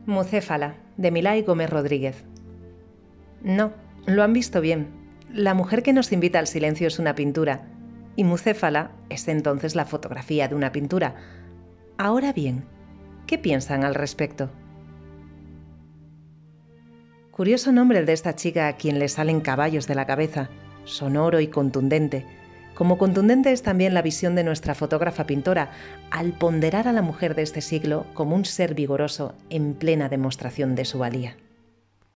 Mucéfala, de Milay Gómez Rodríguez. No, lo han visto bien. La mujer que nos invita al silencio es una pintura, y Mucéfala es entonces la fotografía de una pintura. Ahora bien, ¿qué piensan al respecto? Curioso nombre el de esta chica a quien le salen caballos de la cabeza, sonoro y contundente. Como contundente es también la visión de nuestra fotógrafa pintora al ponderar a la mujer de este siglo como un ser vigoroso en plena demostración de su valía.